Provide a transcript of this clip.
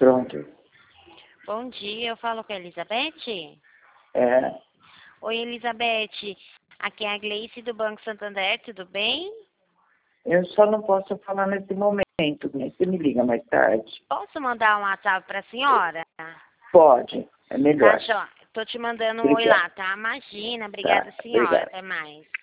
Pronto. Bom dia, eu falo com a Elizabeth. É, Oi, Elizabeth. Aqui é a Gleice do Banco Santander, tudo bem? eu só não posso falar nesse momento, né? Você me liga mais tarde. Posso mandar um WhatsApp para a senhora? Pode, é melhor. Tá, Jó. Tô te mandando um oi Obrigada. lá, tá? Imagina, Tá, obrigada, senhora. obrigada. Até mais.